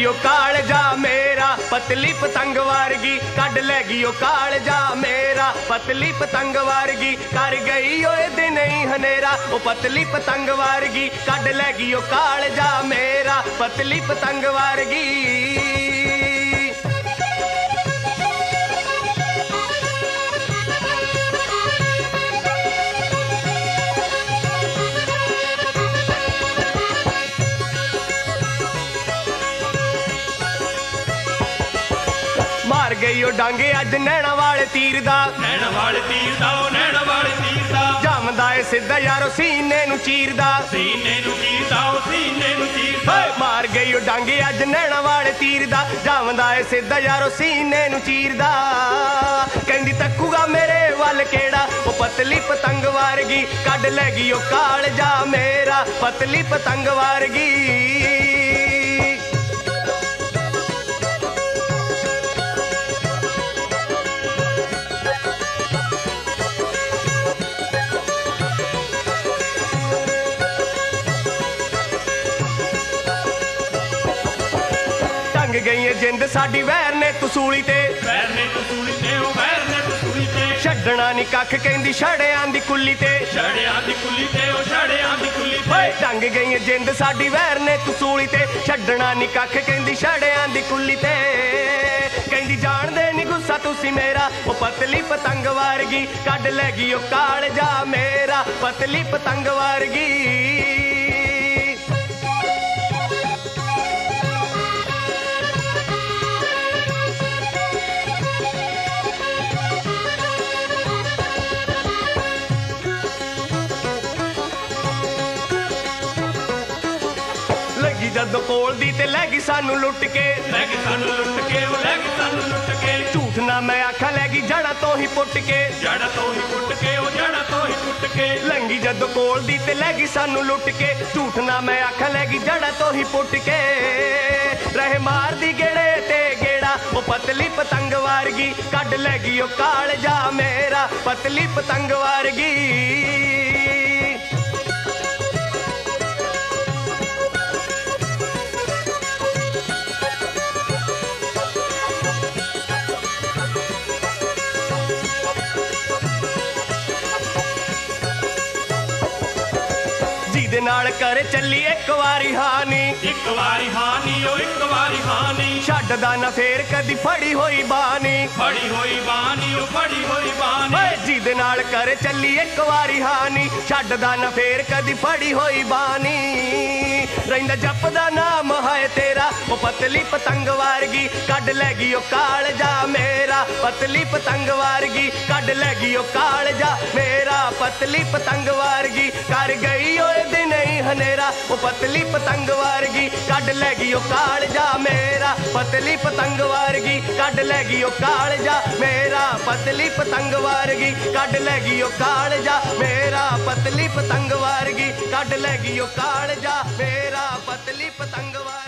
ओ कालजा मेरा पतली पतंग वारगी कड लैगी ओ कालजा मेरा पतली पतंग वारगी कर गई ओए दिन ही हनेरा ओ पतली पतंग वारगी कड लैगी ओ कालजा मेरा पतली पतंग वारगी। मार गई ओ डांगे अज नैना वाले तीर दा नैना वाले तीर दा ओ नैना वाले तीर दा जमदा ए सिद्धा यारो सीने नू चीरदा सीने नू चीरदा ओ सीने नू चीरदा। मार गई ओ डांगे अज नैना वाले तीर दा जमदा ए सिद्धा यारो सीने नू चीरदा कहंदी तक्कूगा मेरे वल केड़ा ओ पतली पतंग वारगी कड लैगी ओ कालजा मेरा पतली पतंग वारगी। गई जिंद साडी वैर ने तसूली ते वैर ने तसूली ते ओ वैर ने तसूली ते छड्डना नी कख कहंदी छड़ियां दी कुल्ली ते छड़ियां दी कुल्ली ते ओ छड़ियां दी कुल्ली ते ढंग गई जिंद साडी वैर ने तसूली ते छड्डना नी कख कहंदी छड़ियां दी कुल्ली ते कहंदी जान दे नी गुस्सा तुसी मेरा ओ पतली पतंग वारगी कड लैगी ओ कालजा मेरा पतली पतंग वारगी। जद कोल दी ते लैगी सानू लुट के लैगी सानू लुट के ओ लैगी सानू लुट के झूठ ना मैं आखा लैगी जड़ा तो ही पुट के जड़ा तो ही पुट के ओ जड़ा तो ही पुट के लंगी जद कोल दी ते लैगी सानू लुट के झूठ ना मैं आखा लैगी जड़ा तो ही पुट के रहे मार दी गेड़े ते गेड़ा ओ पतली पतंग वारगी कड लैगी ओ कालजा मेरा पतली पतंग वारगी। जिहदे नाल कर चली एक वारी हानी ओ एक वारी हानी छड्डदा ना फेर कदी फड़ी होई बानी फड़ी होई बानी ओ फड़ी होई बानी जिहदे नाल कर चली एक वारी हानी छड्डदा ना फेर कदी फड़ी होई बानी रहिंदा जपदा नाम है तेरा ओ पतली पतंग वारगी कड लैगी ओ कालजा मेरा पतली पतंग वारगी कड लैगी ओ कालजा मेरा पतली पतंग वारगी कर गई ओए दिन ही हनेरा ओ पतली पतंग वारगी कड लैगी ओ कालजा मेरा पतली पतंग वारगी कड लैगी ओ कालजा मेरा पतली पतंग वारगी कड लैगी ओ कालजा मेरा पतली पतंग वारगी कड लैगी ओ कालजा मेरा पतली पतंग वारगी।